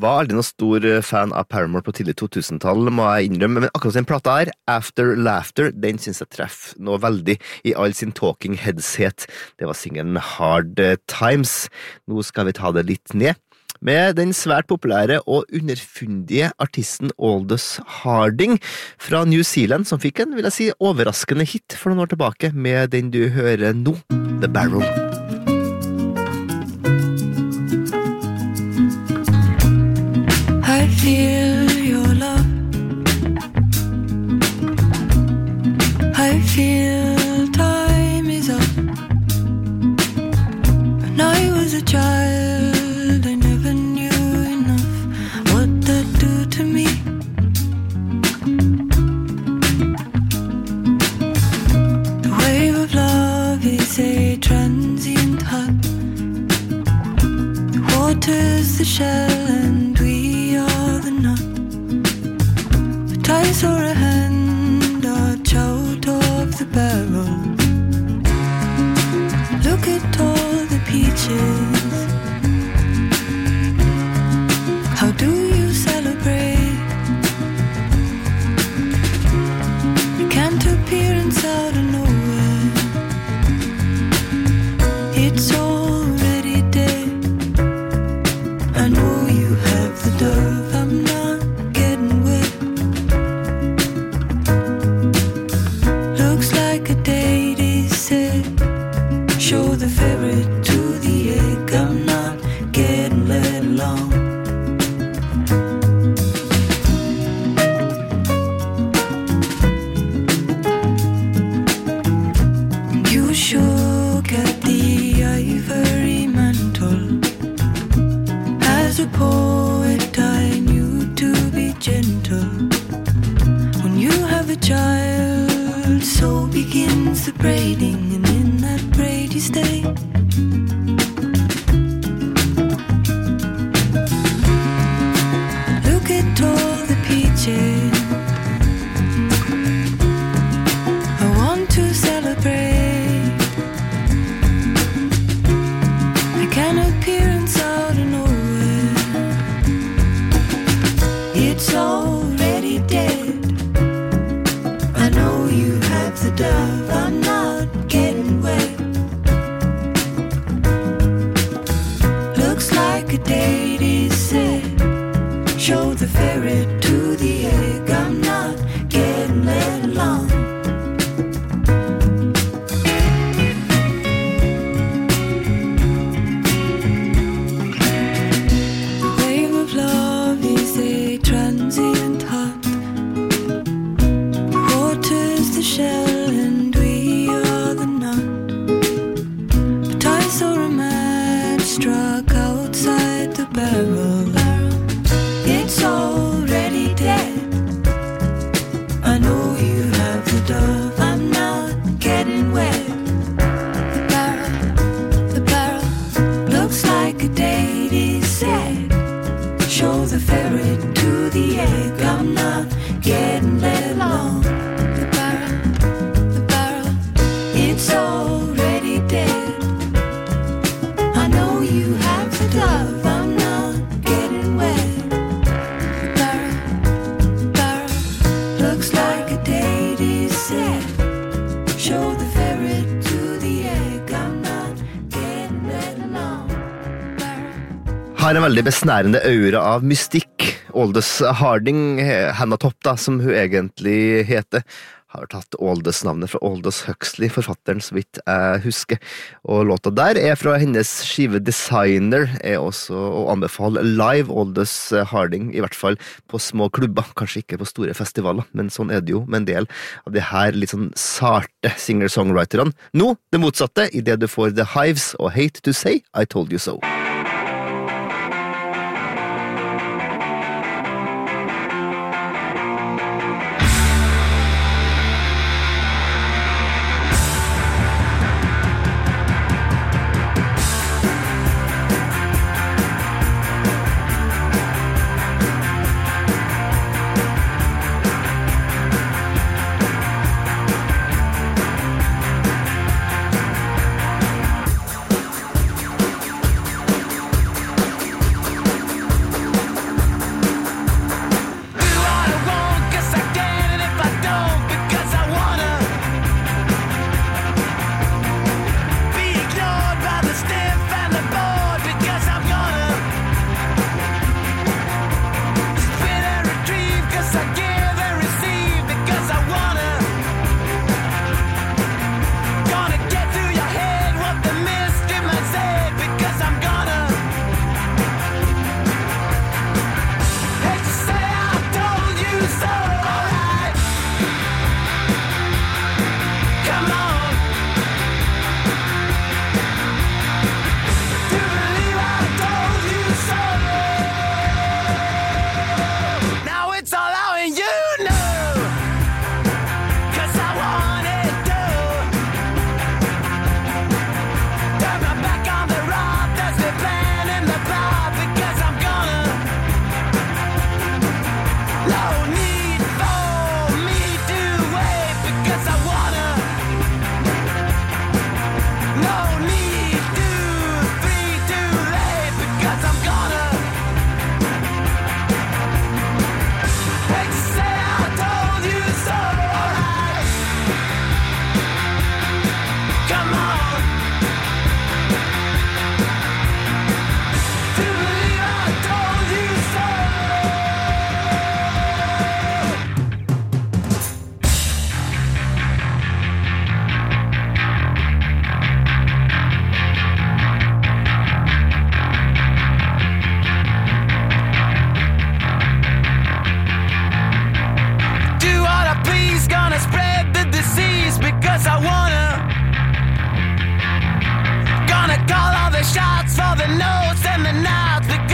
Var aldri noen stor fan av Paramore på tidlig 2000-tall, må jeg innrømme, men akkurat den plata her, After Laughter, den synes jeg treffer noe veldig i all sin talking headshet. Det var singelen Hard Times. Nå skal vi ta det litt ned. Med den svært populære og underfundige artisten Aldous Harding fra New Zealand, som fikk en, vil jeg si, overraskende hit for noen år tilbake, med den du hører nå, The Barrel. I feel your love. I feel time is up. When I was a child, I never knew enough what that do to me. The wave of love is a transient hug. The water's the shell and we are the nut. The ties or a hand arch out of the barrel. Look at all the peaches. How do you celebrate? You can't appear inside of nowhere. It's already dead. I know you have the dove, I'm not getting wet. Looks like a date is set. Show the ferret to the egg, I'm not getting let along. You shook at the ivory mantle. As a poet I knew to be gentle. When you have a child, so begins the braiding, and in that braid you stay. Look at all the peaches. I want to celebrate. I can appear inside of nowhere. It's already dead. I know you have the dove, I'm not getting wet. Looks like a date is set. Show the ferret to the egg, I'm not getting let along. The wave of love is a transient hut. The water's the shell and we are the nut. But I saw a match struck outside the barrel. It's already dead. I know you have the dove, I'm not getting wet. The barrel looks like a date is set. Show the ferret to the egg, I'm not getting let along. The barrel, it's already dead. I know you have the dove, I'm not getting wet. The barrel looks like a date is set. Show the ferret to the egg, I'm not getting let along. Har en veldig besnærende aura av mystikk. Aldous Harding, Hannah Top da, som hun egentlig heter, har tatt Aldous-navnet fra Aldous Huxley, forfatteren, så vidt jeg husker. Og låta der er fra hennes skive Designer, er også å anbefale live Aldous Harding, i hvert fall på små klubber, kanskje ikke på store festivaler, men sånn er det jo med en del av de her litt sånn sarte singer-songwriterne. Nå, det motsatte, i det du får The Hives og Hate to Say I Told You So.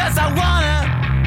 'cause I wanna.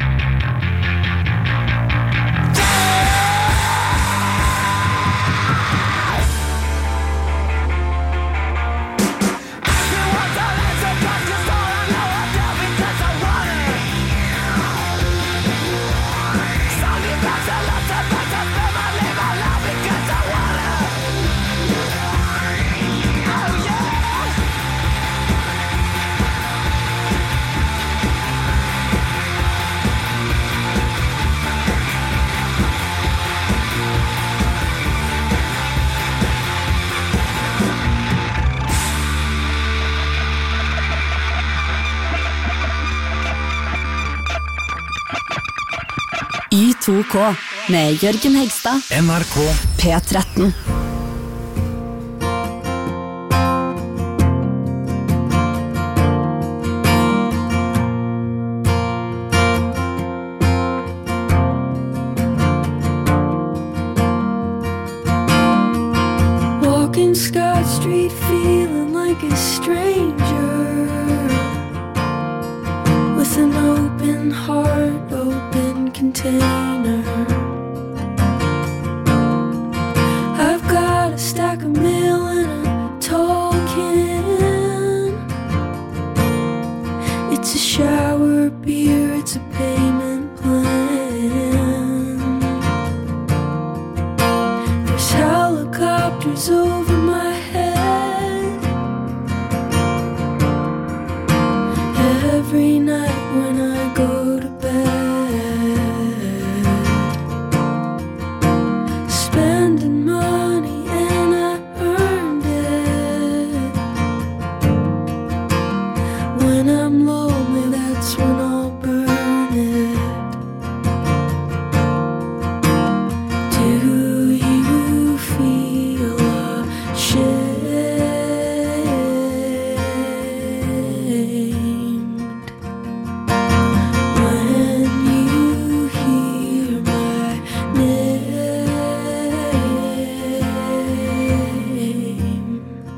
Y2K med Jørgen Hegstad, NRK P13. Walking Scott Street feeling like a stranger, with an open heart, open container. I've got a stack of mail and a tall can. It's a shower beer, it's a payment plan. There's helicopters over my head every night when I go to bed. Spending money and I earned it. When I'm lonely, that's when I'll burn it. Do you feel ashamed when you hear my name?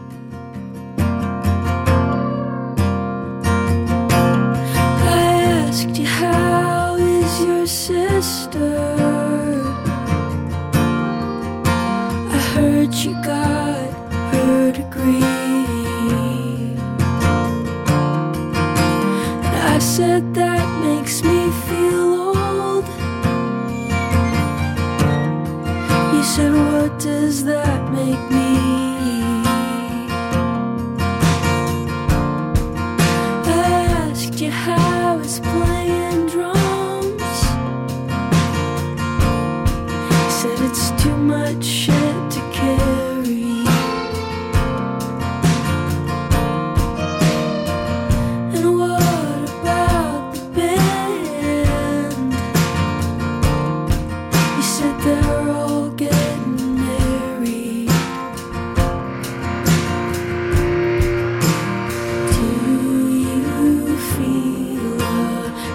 I asked you, how is your sister? I heard you got her degree. And I said that makes me feel old. You said, what does that make me? I asked you how it's playing drums. You said it's too much shit to carry. And what about the band? You said they're all getting married. Do you feel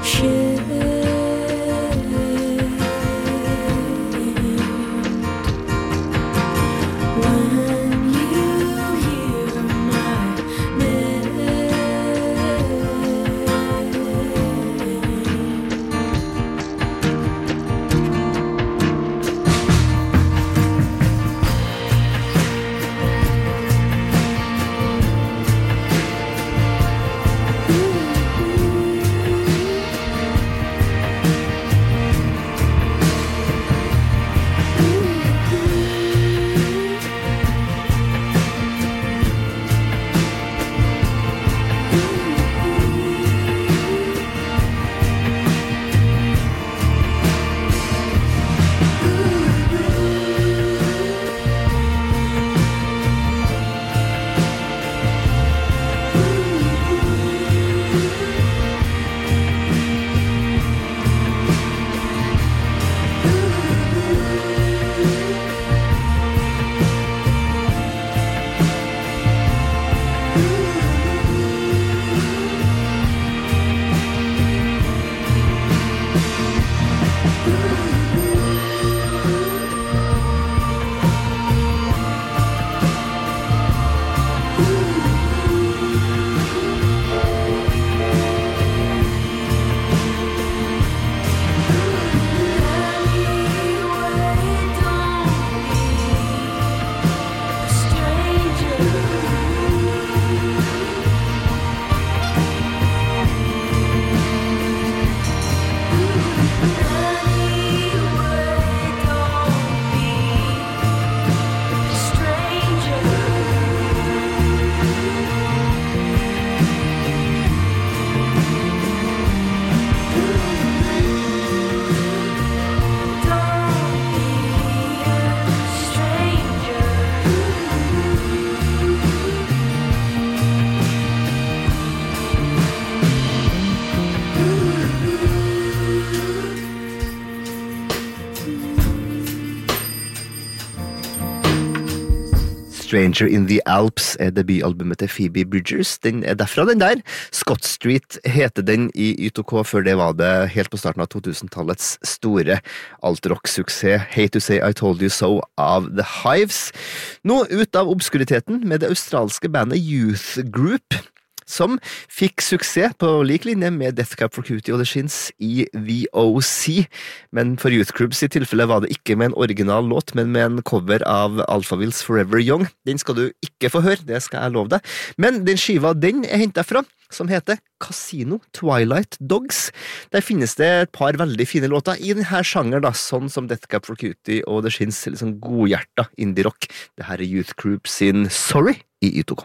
Stranger in the Alps debutalbumet til Phoebe Bridgers. Den derfra, den der. Scott Street heter den i Y2K, før det var det helt på starten av 2000-tallets store alt-rock-suksess Hate to Say I Told You So av The Hives. Nå ut av obskuriteten med det australske bandet Youth Group, som fikk suksess på lik linje med Death Cab for Cutie og The Shins i VOC, men for Youth Groups i tilfelle var det ikke med en original låt, men med en cover av Alphavilles Forever Young. Den skal du ikke få høre, det skal jeg love deg. Men den skiva den hentet fra, som heter Casino Twilight Dogs. Der finnes det et par veldig fine låter i denne sjangeren, da, sånn som Death Cab for Cutie og The Shins, liksom godhjerta indie-rock. Det her Youth Group sin Sorry i Y2K.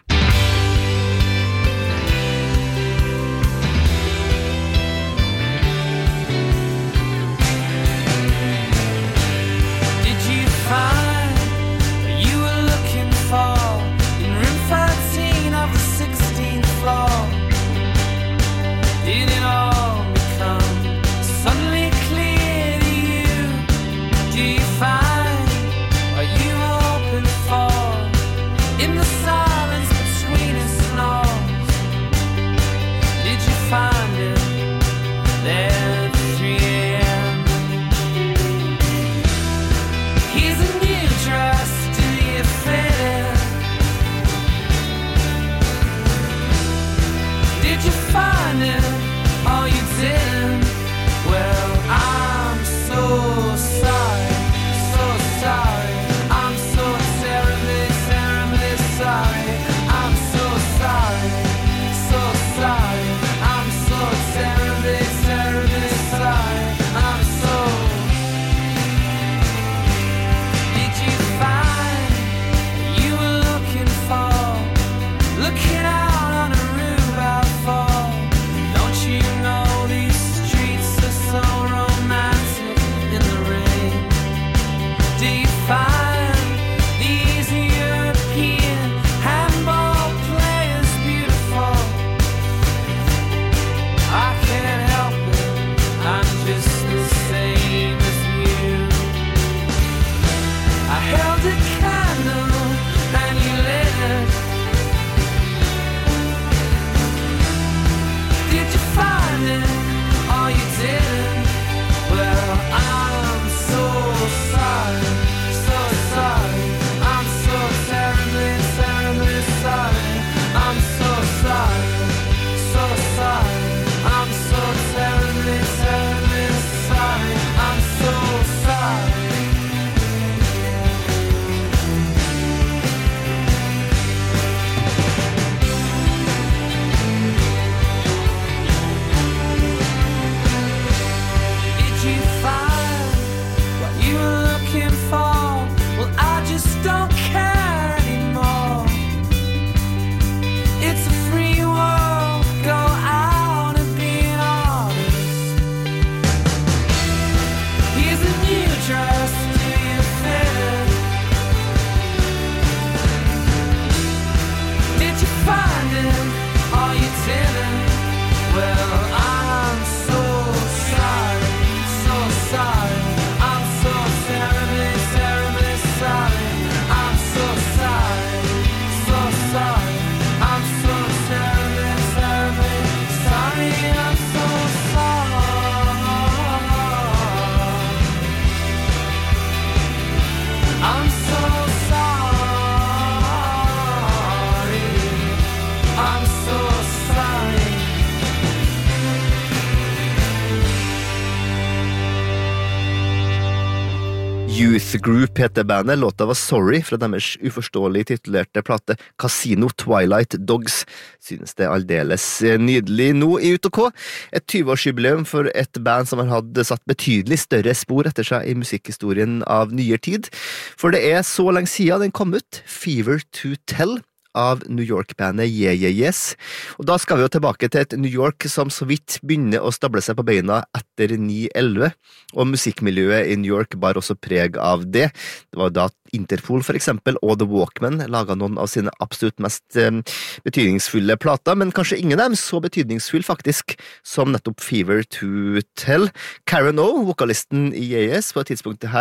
Youth Group heter bandet, låta var Sorry fra deres uforståelig titulerte plate Casino Twilight Dogs. Synes det aldeles nydelig nå i Y2K. Et 20-årsjubileum for et band som har hatt satt betydelig større spor etter seg i musikkhistorien av nyere tid. For det så lenge siden den kom ut, Fever to Tell, av New York-bandet Yeah Yeah Yes. Og da skal vi jo tilbake til et New York som så vidt begynner å stable seg på beina etter 9/11, og musikkmiljøet i New York bar også preg av det. Det var da Interpol for eksempel, og The Walkmen laget noen av sine absolutt mest betydningsfulle plater, men kanskje ingen av dem så betydningsfull faktisk som nettopp Fever to Tell. Karen O, vokalisten i Yeah Yes, på et tidspunkt her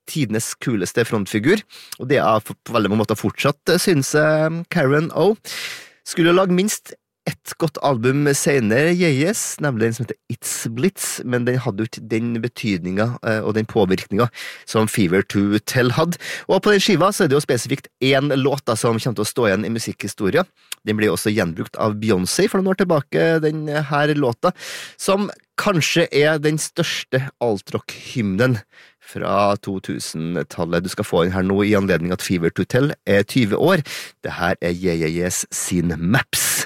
tidenes kuleste frontfigur, og det på veldig mange måter fortsatt, synes Karen O. Skulle lage minst ett godt album senere, Yes, nemlig den som heter It's Blitz, men den hadde jo ikke den betydningen og den påvirkningen som Fever to Tell hadde. Og på den skiva så det jo spesifikt en låt da, som kommer til å stå igjen i musikkhistoria. Den ble også gjenbrukt av Beyoncé for noen år tilbake, den her låta, som kanskje den største altrock-hymnen fra 2000-tallet. Du skal få den her nå i anledning at Fever to Tell 20 år. Det her Yes sin Maps.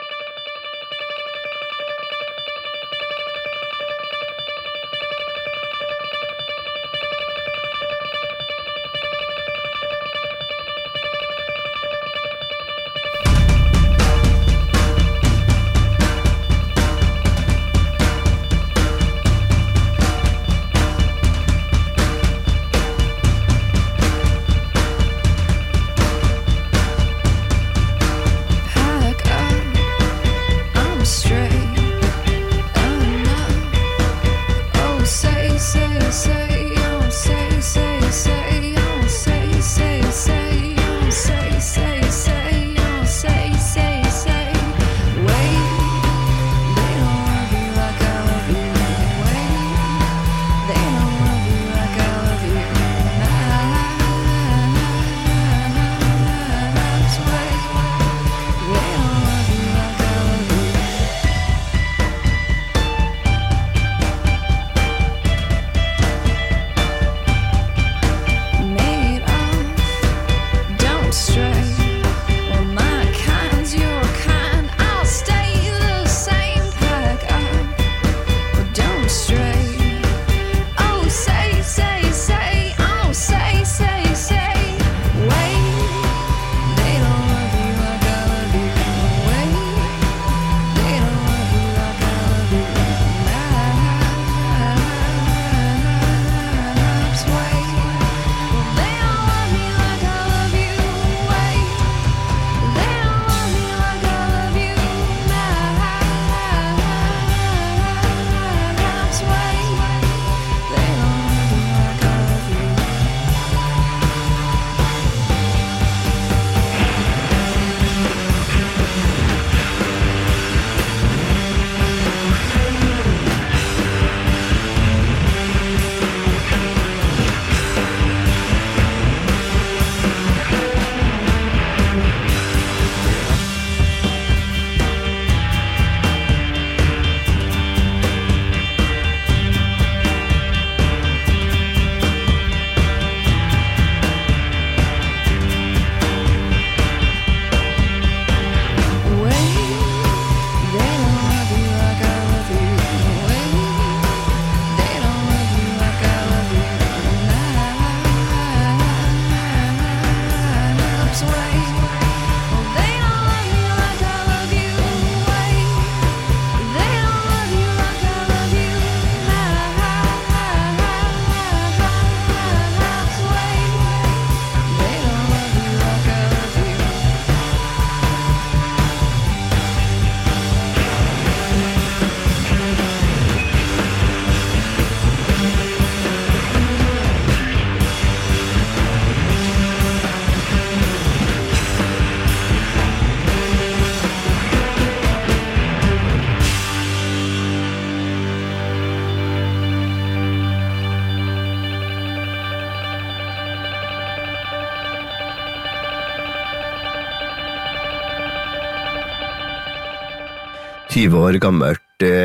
år gammelt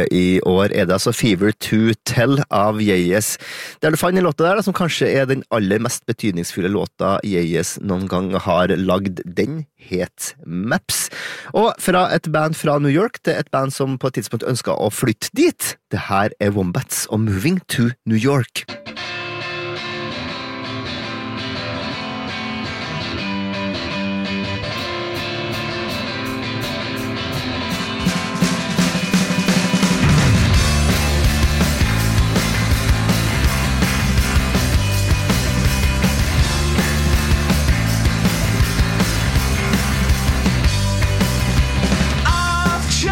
i år det altså Fever to Tell av Yes. Der du fant en låta der da, som kanskje den aller mest betydningsfulle låta Yes noen gang har lagd, den het Maps. Og fra et band fra New York til et band som på et tidspunkt ønsket å flytte dit. Det her Wombats og Moving to New York.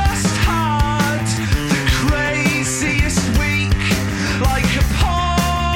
Like a pole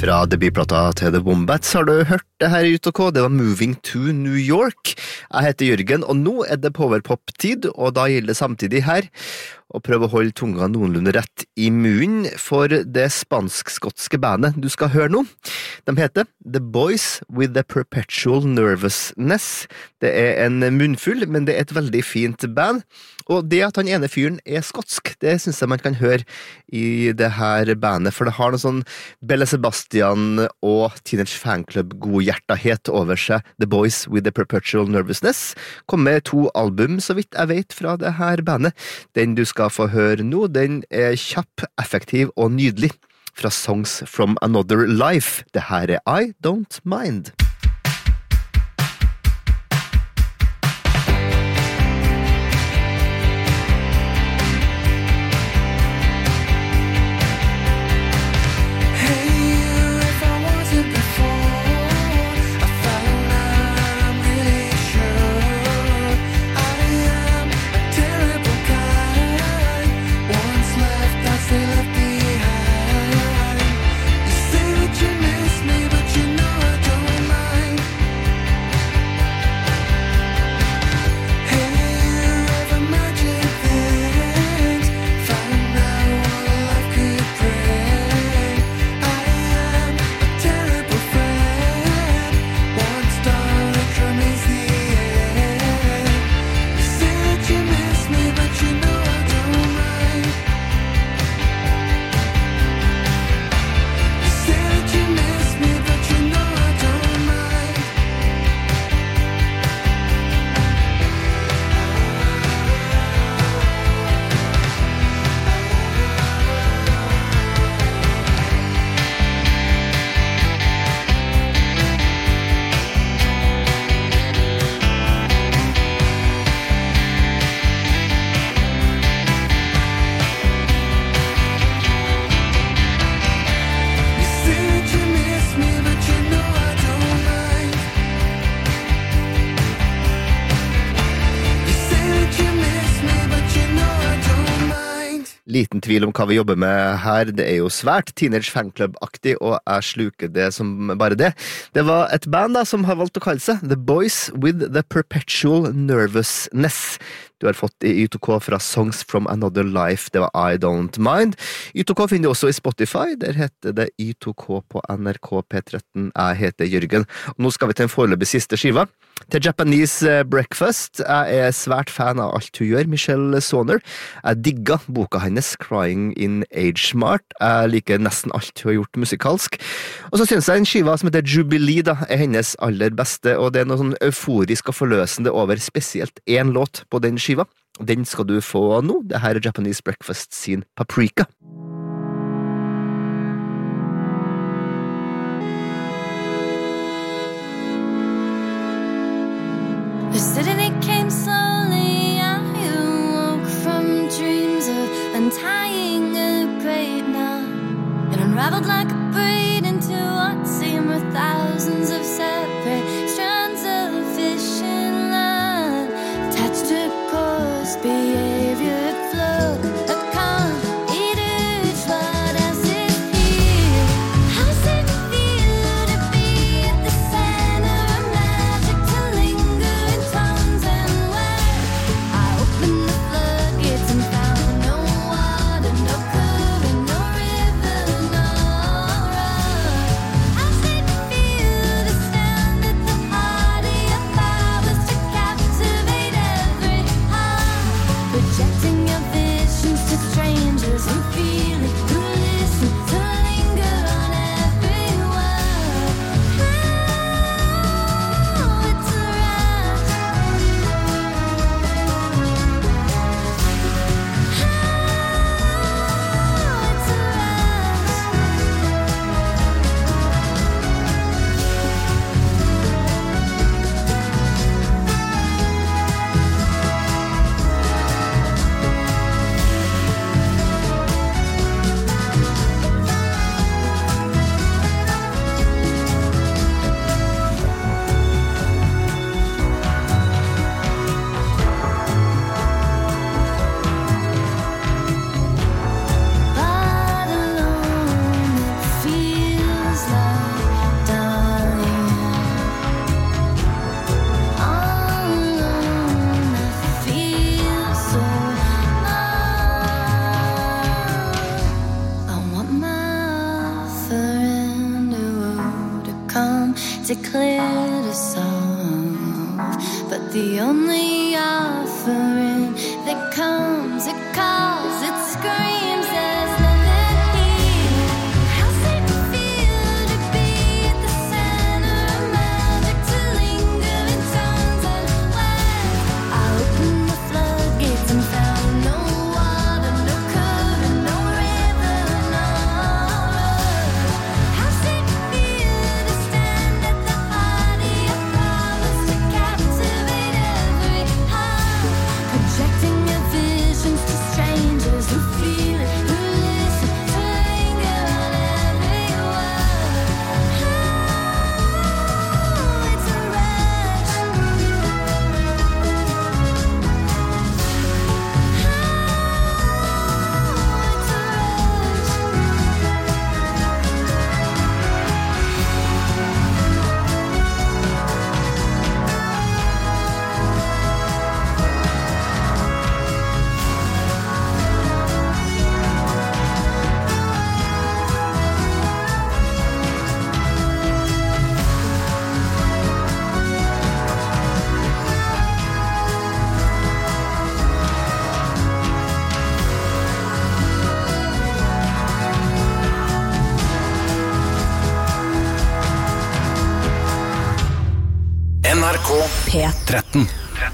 Fra debutplata til The Wombats har du hørt det her i UTK. Det var Moving to New York. Jeg heter Jørgen, og nå det powerpop-tid, og da gjelder det samtidig her å prøve å holde tunga noenlunde rett i munnen for det spansk-skotske bandet du skal høre nå. De heter The Boys with the Perpetual Nervousness. Det en munnfull, men det et veldig fint band. Og det at han ene fyren skotsk, det synes jeg man kan høre i det her bandet, for det har noe sånn Belle Sebastian og Teenage Fanclub godhjertahet over seg. The Boys with the Perpetual Nervousness kom med 2 album, så vidt jeg vet, fra det her bandet. Den du skal få høre nå, den kjapp, effektiv og nydelig. Fra Songs from Another Life. Det her I Don't Mind. Liten tvil om hva vi jobber med her, det jo svært Teenage Fanclub-aktig, og jeg sluker det som bare det. Det var et band da, som har valgt å kalle seg The Boys with the Perpetual Nervousness. Du har fått i Y2K fra Songs from Another Life, det var I Don't Mind. Y2K finner du også i Spotify, der heter det Y2K på NRK P13. Jeg heter Jørgen, og nå skal vi til en foreløpig siste skiva. Til Japanese Breakfast. Jeg svært fan av alt hun gjør, Michelle Sauner. Jeg digger boka hennes, Crying in Age Smart. Jeg liker nesten alt hun har gjort musikalsk. Og så synes jeg en skiva som heter Jubilee da, hennes aller beste, og det noe sånn euforisk og forløsende over spesielt en låt på den skiva. Den skal du få nå. Det her Japanese Breakfast sin Paprika. Yesterday it came slowly, I awoke from dreams of untying a great knot. It unraveled like a braid into what seemed were thousands of separate strands of fishing line, attached to course, behavior flow. clear to solve, but the only offering that comes, it calls, it screams, there's nothing here. How's it feel to be at the center of magic, to linger in tones and words? I opened the floodgates and found no water, no current, no river, no road. How's it feel to stand at the heart of your promise, to captivate every heart, projecting your visions to strangers who feel it, who listen, to linger on every word. Oh, it's a rush. Oh, it's a rush. NRK P13.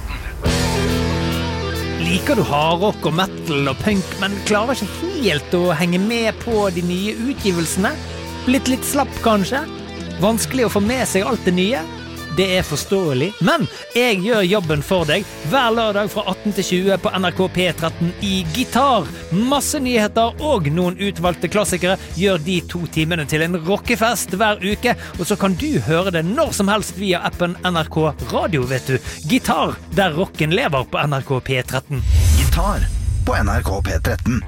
Liker du hardrock og metal og punk, men klarer ikke helt å henge med på de nye utgivelsene? Blitt litt slapp kanskje? Vanskelig å få med seg alt det nye? Det er forståelig, men jeg gjør jobben for deg hver lørdag fra 18 til 20 på NRK P13 i Gitar. Masse nyheter og noen utvalgte klassikere gjør de 2 timene til en rockefest hver uke, og så kan du høre det når som helst via appen NRK Radio, vet du. Gitar, der rocken lever på NRK P13. Gitar på NRK P13.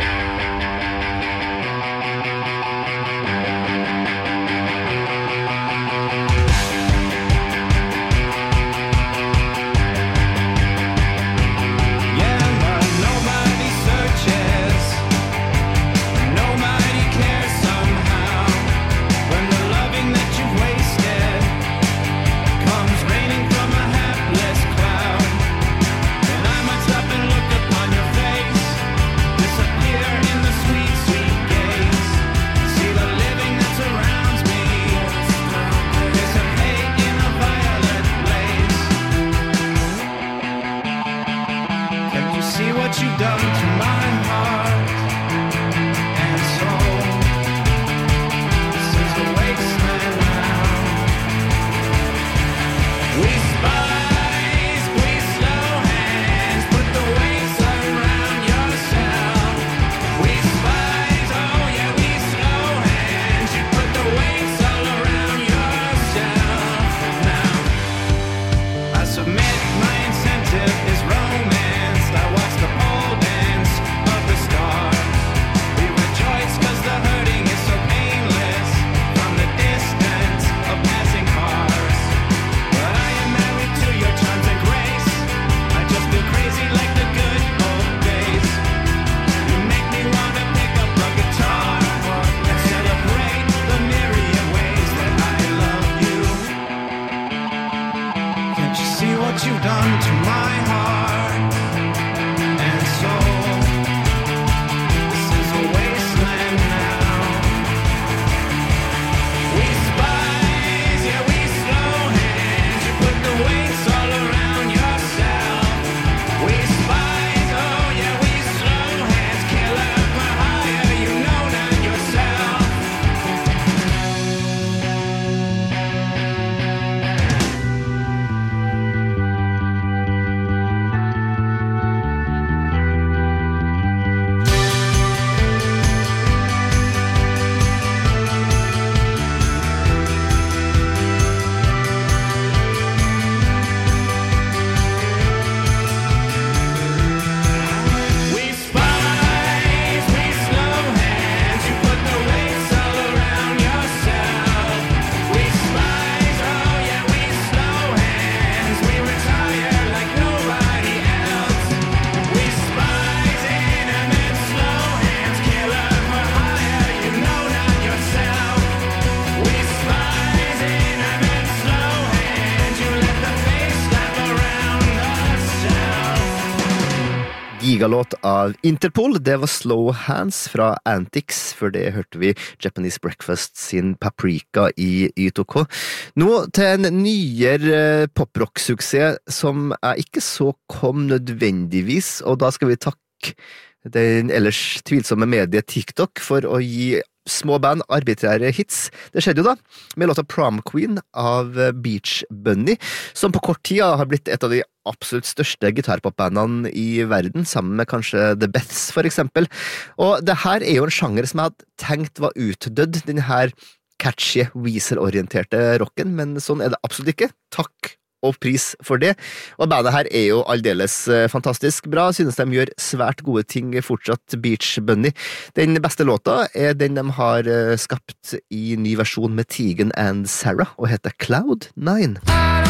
gigalåt av Interpol. Det var Slow Hands fra Antics. Før det hørte vi Japanese Breakfast sin Paprika i Y2K. Nå til en nyere poprock-suksess som jeg ikke så kom nødvendigvis, og da skal vi takke den ellers tvilsomme mediet TikTok for å gi små band arbitrære hits. Det skjedde jo da med låta Prom Queen av Beach Bunny, som på kort tid har blitt et av de absolutt største gitarpopbandene i verden, sammen med kanskje The Beths for eksempel. Og det her er jo en sjanger som jeg hadde tenkt var utdødd, den her catchy, Weezer-orienterte rocken, men sånn er det absolutt ikke. Takk og pris for det. Og bandet her er jo aldeles fantastisk bra. Synes de gjør svært gode ting fortsatt, Beach Bunny. Den beste låta er den de har skapt i ny versjon med Tegan and Sarah, og heter Cloud 9.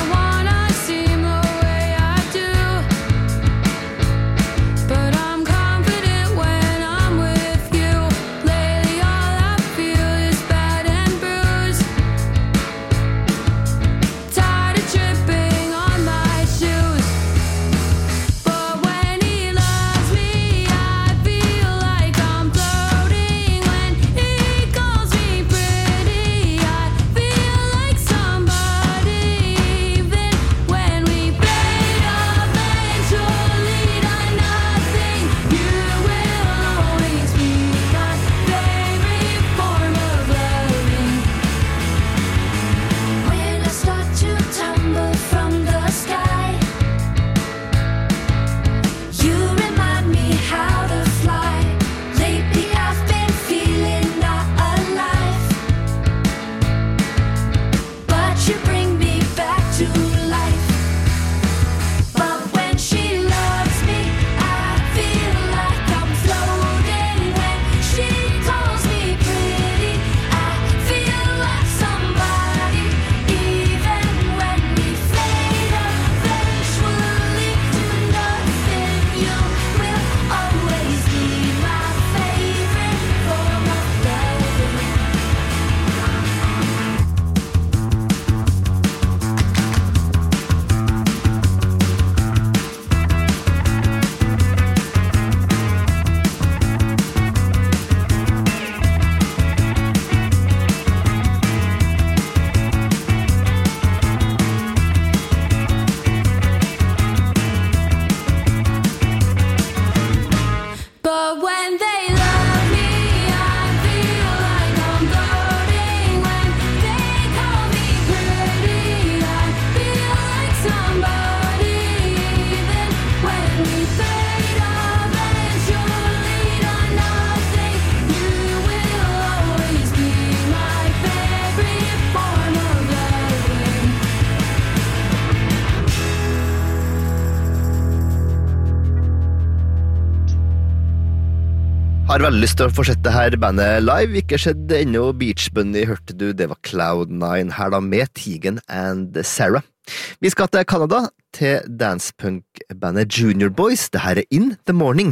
Har veldig lyst til å fortsette her bandet live. Ikke skjedd ennå. Beach Bunny hørte du, det var Cloud 9 her da med Tegan and Sarah. Vi skal til Canada, til dancepunk-bandet Junior Boys. Det her er In the Morning.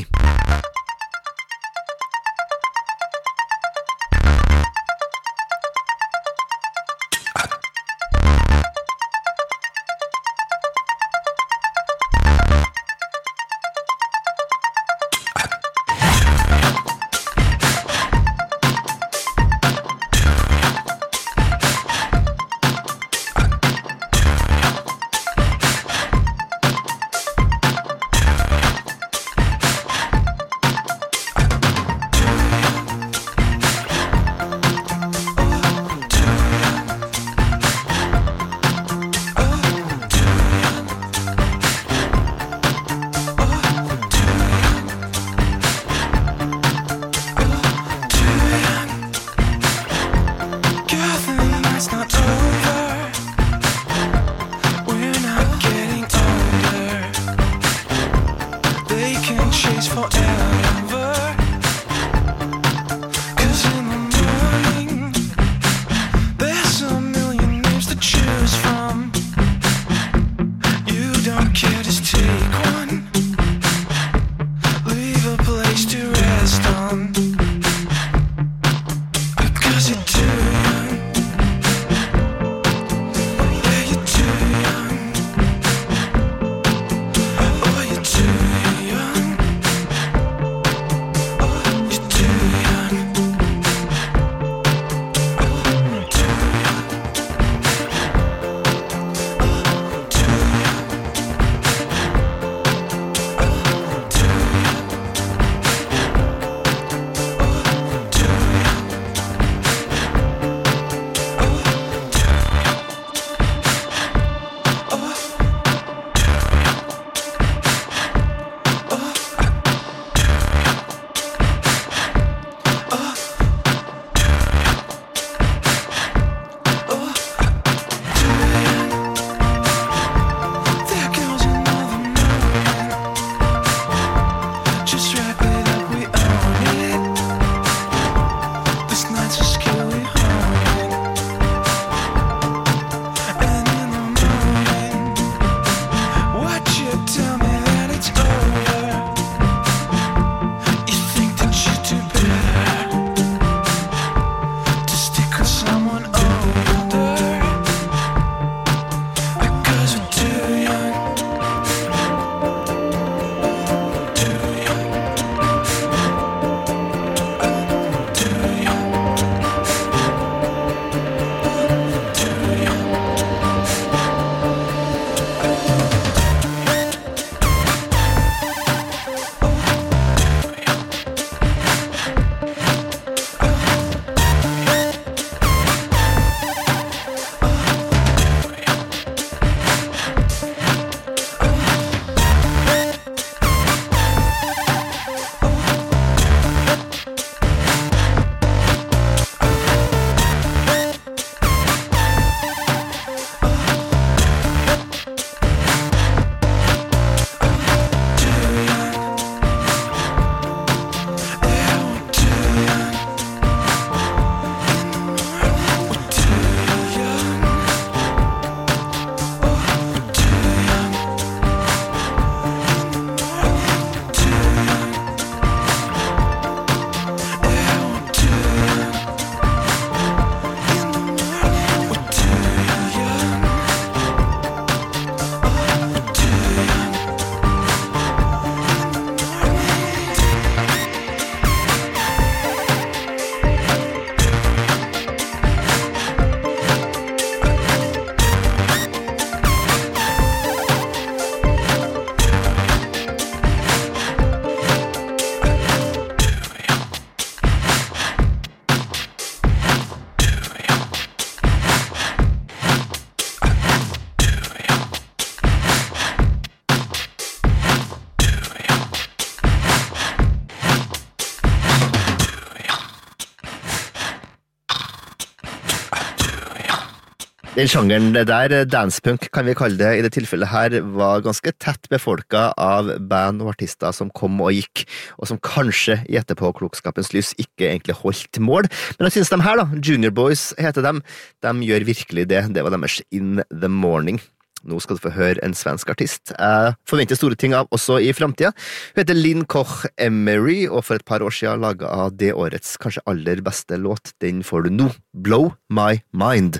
Den sjangeren der, dancepunk kan vi kalle det i det tilfellet her, var ganske tett befolket av band og artister som kom og gikk, og som kanskje i etterpåklokskapens lys ikke egentlig holdt mål. Men jeg synes de her da, Junior Boys heter dem, de gjør virkelig det. Det var deres In the Morning. Nå skal du få høre en svensk artist. Jeg forventer store ting av også i fremtiden. Hun heter Lynn Koch Emery, og for et par år siden laget av det årets kanskje aller beste låt. Den får du nå. Blow My Mind.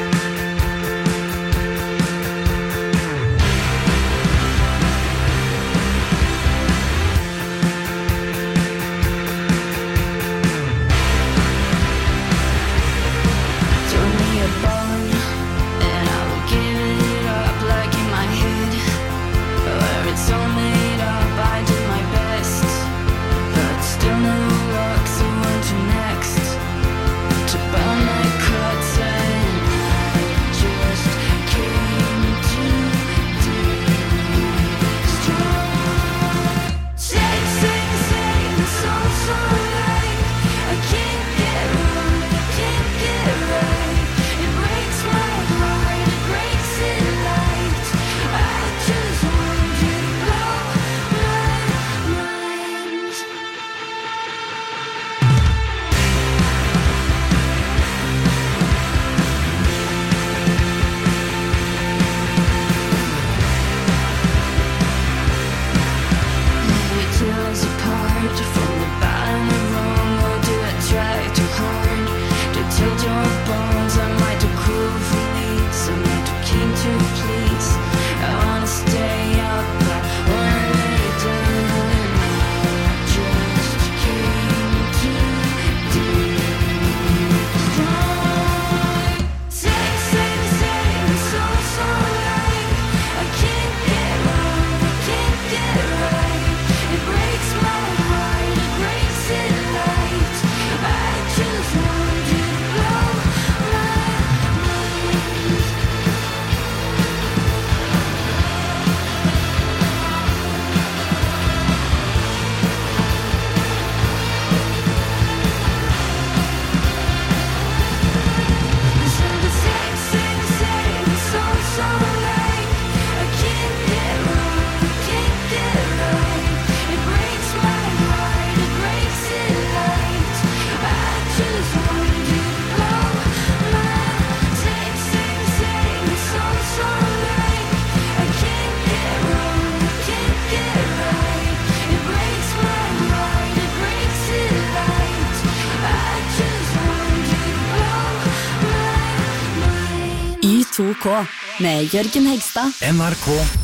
Y2K med Jørgen Hegstad. NRK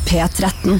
P13.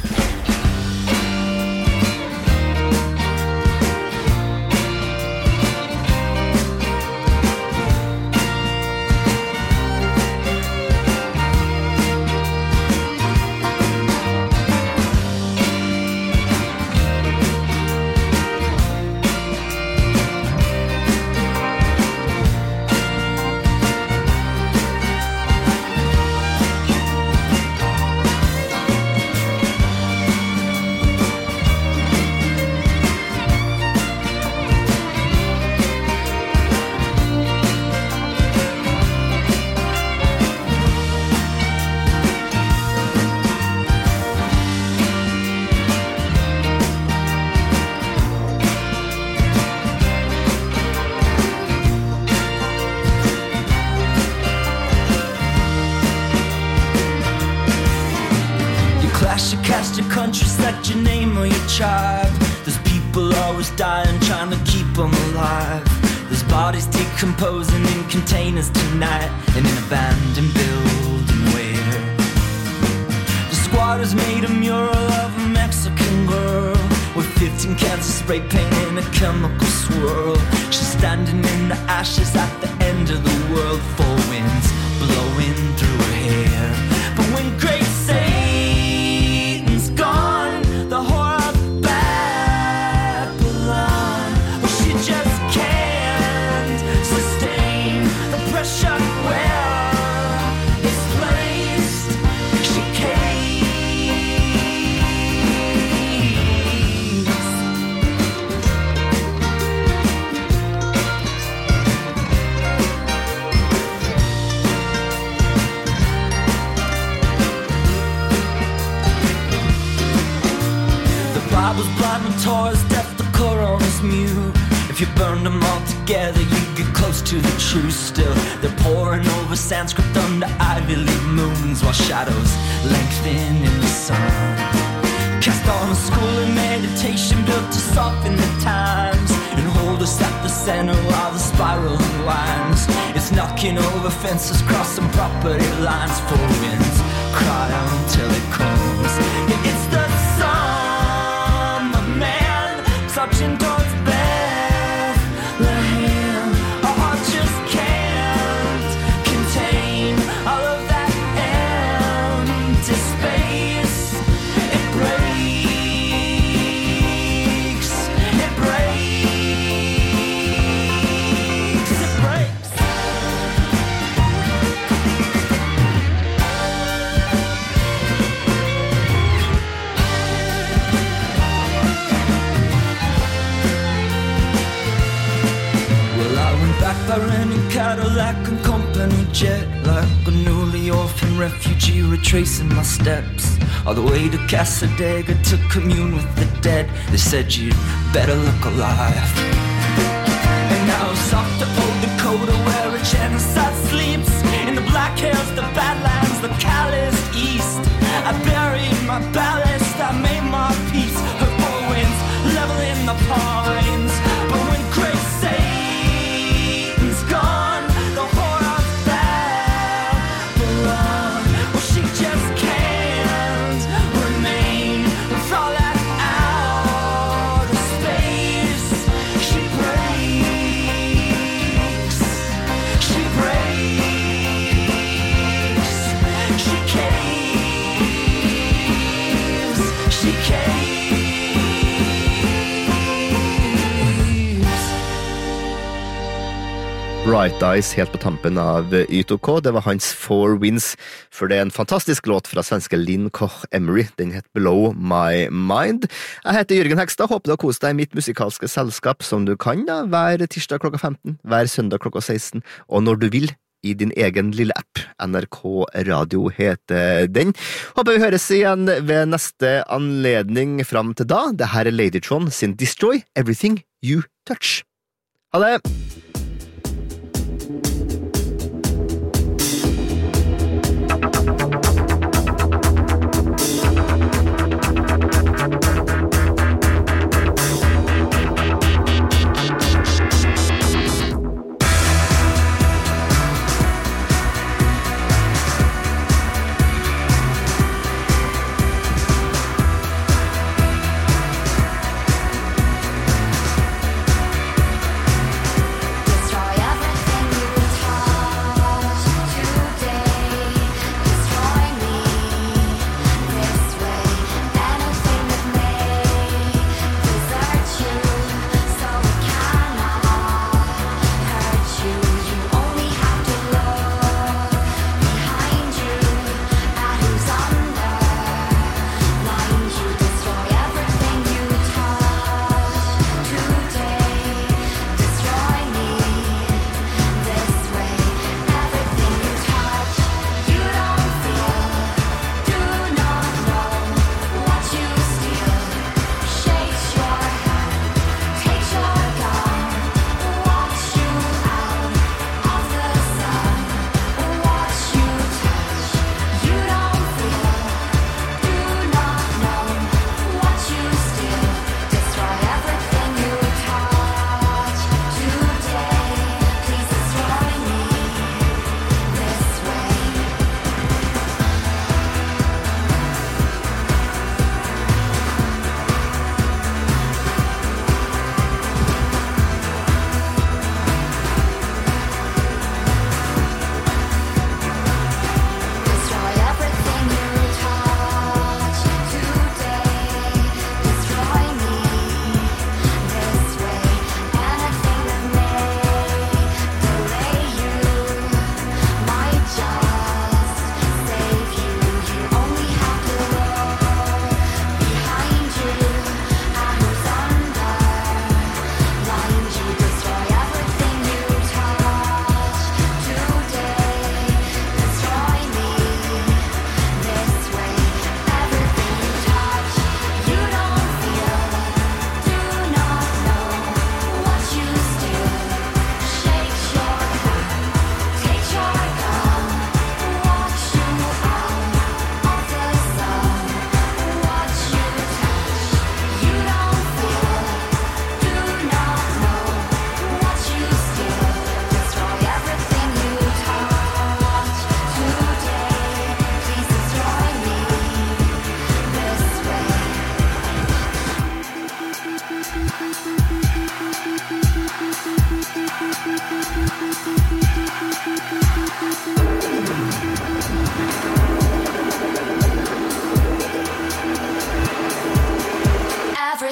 You cast your country, set your name or your tribe. There's people always dying, trying to keep them alive. There's bodies decomposing in containers tonight, in an abandoned building where the squatters made a mural of a Mexican girl with 15 cans of spray paint in a chemical swirl. She's standing in the ashes at the end of the world, four winds blowing through her hair. But when great Satan's gone, the whore of Babylon, well, she just can't sustain the pressure where it's placed. She caves. was blind and Taurus, deaf, the coroner's mute. If you burned them all together, you'd get close to the truth still. They're pouring over Sanskrit under Ivy League moons, while shadows lengthen in the sun. Cast on a school of meditation built to soften the times and hold us at the center while the spiral unwinds. It's knocking over fences, crossing property lines. Four winds cry out until it comes. Yeah, it's the summer man touching towards Bethlehem. Our heart just can't contain all of that empty space. It breaks, it breaks, it breaks. Well, I went back by renting Cadillac and company jet, like a newly orphaned refugee retracing my steps all the way to Casadega to commune with the dead. They said you'd better look alive. And now South Dakota, where a genocide sleeps, in the Black Hills, the Badlands, the Callous East. I buried my ballast, I made my peace. Her four winds leveling the pines. But when Grace Satan's gone, the whore of Babylon, well, she just can't remain with all that outer space. She breaks, she breaks, she caves, she caves. Bright Eyes helt på tampen av Y2K. Det var hans Four Winds, for det er en fantastisk låt fra svenske Lynn Koch-Emery. Den heter Blow My Mind. Jeg heter Jørgen Hegstad. Håper du har kost deg i mitt musikalske selskap, som du kan da, hver tirsdag klokka 15, hver søndag klokka 16, og når du vil, i din egen lille app. NRK Radio heter den. Håper vi høres igjen ved neste anledning. Fram til da, det her er Ladytron sin Destroy Everything You Touch. Ha det!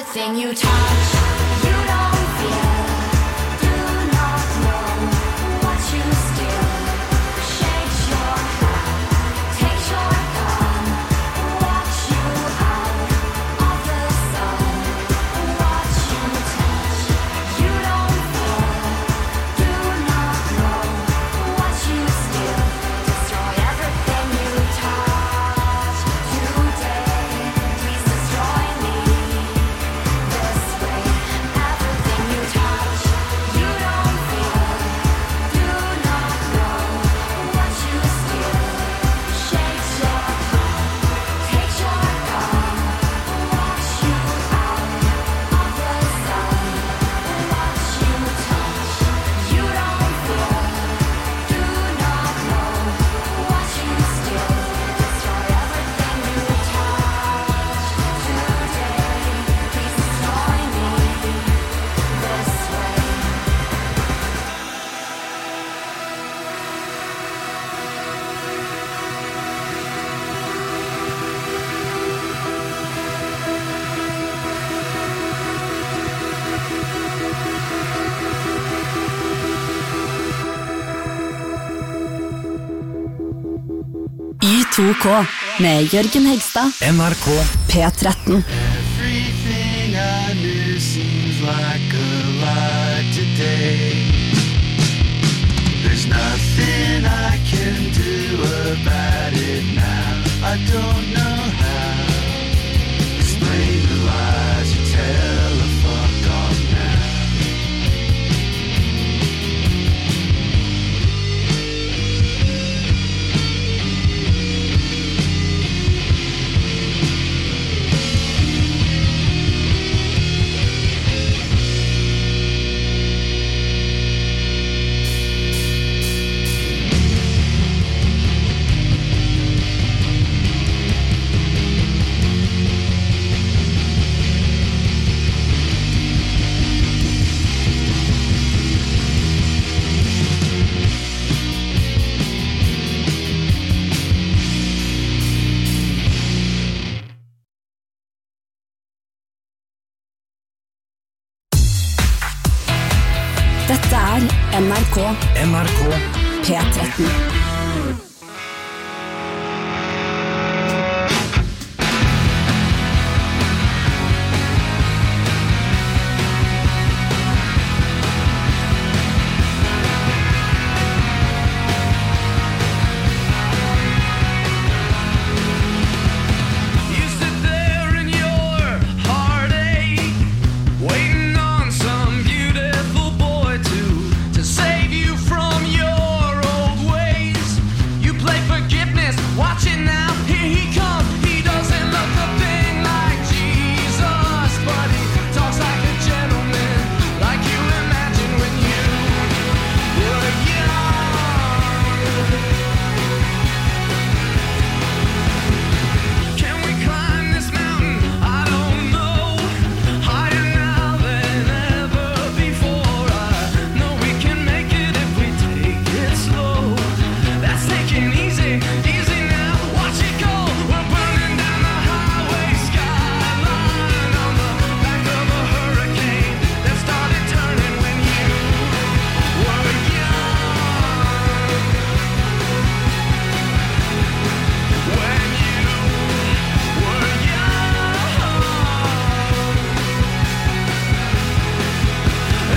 everything you touch. You don't feel, do not know what you steal. Shakes your hand, takes your gun, walks you out of the sun. What you touch, you don't feel, do not know what you steal. Destroy everything you touch today. Please destroy me this way. Everything you touch, you don't feel, do not know what you steal. Shakes your hand, takes your gun, walks you out of the sun. What you touch, you don't feel, do not know what you steal. Destroy everything you touch today. Please destroy me this way. Y2K med Jørgen Hegstad, NRK P13. Everything I knew seems like a lie today. There's nothing I can do about it now. I don't know how. Explain the lies you tell a fuck off now. Dette er NRK NRK P13.